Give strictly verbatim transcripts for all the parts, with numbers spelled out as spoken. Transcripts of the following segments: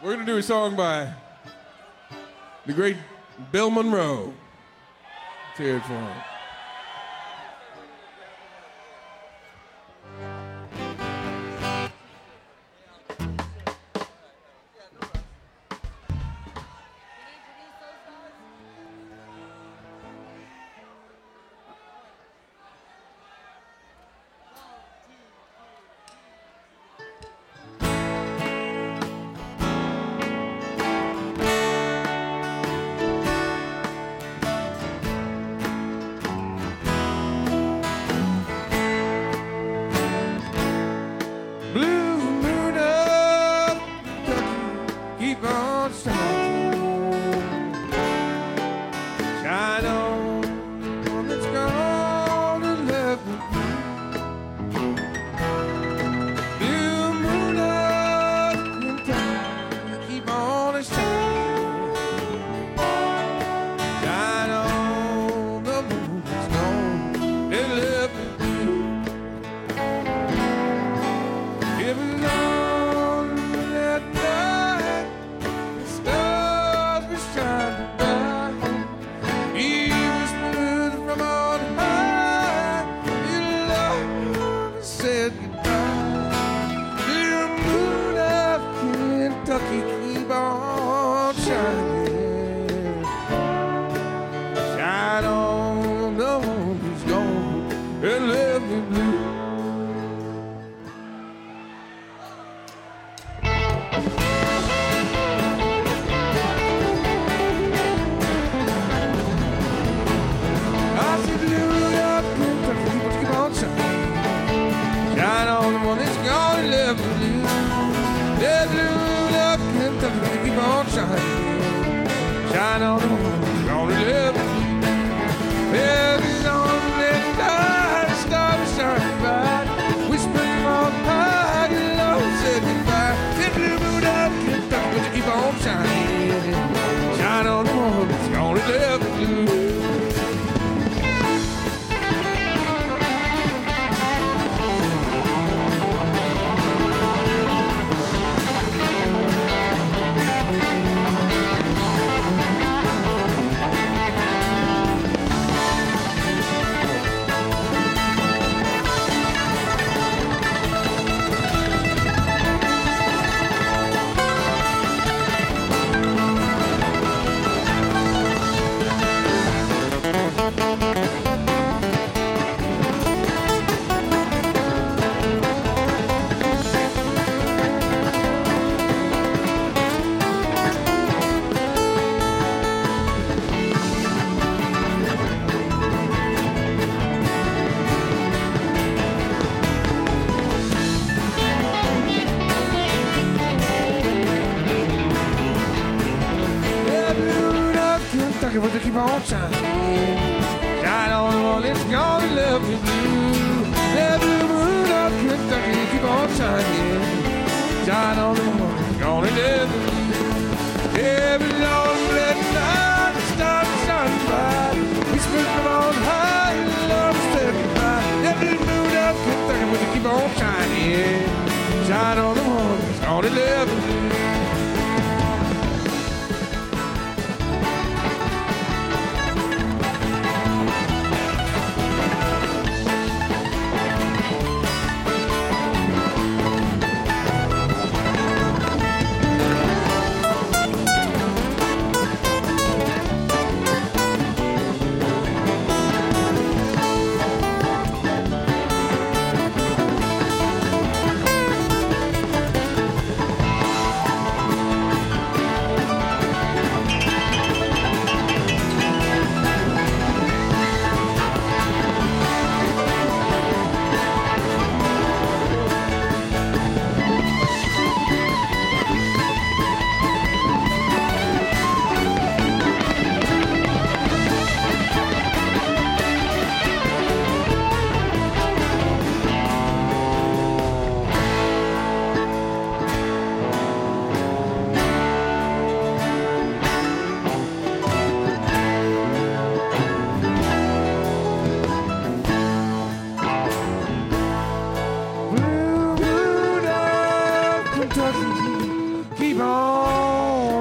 We're going to do a song by the great Bill Monroe. Let's hear it for him.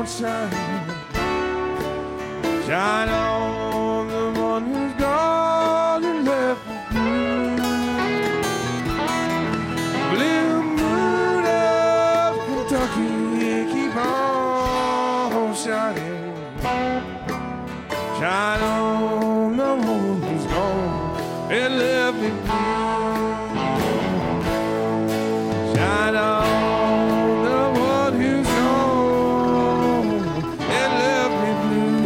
won't shine. Shine on the one who's gone and left me blue. Blue moon of Kentucky, keep on shining. Shine on the one who's gone and left me blue. Shine on the one who's gone and left me blue.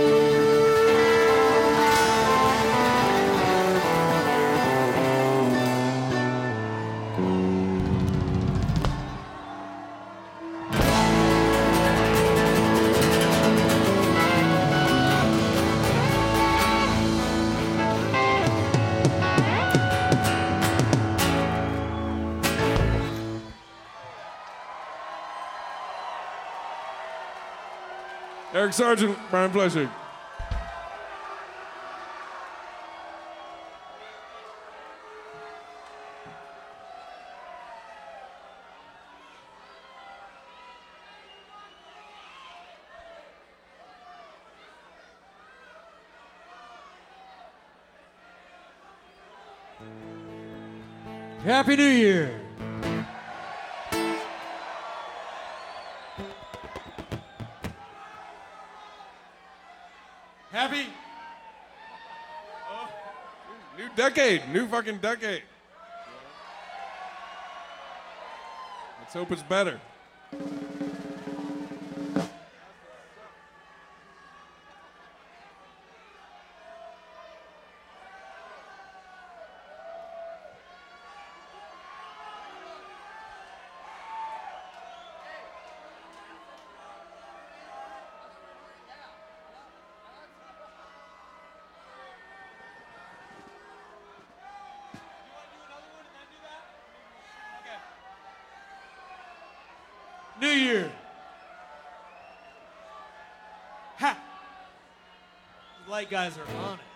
Eric Sargent, Brian Plessig. Happy New Year. Happy? Oh, new decade, new fucking decade. Let's hope it's better. New Year. Ha! The light guys are on it.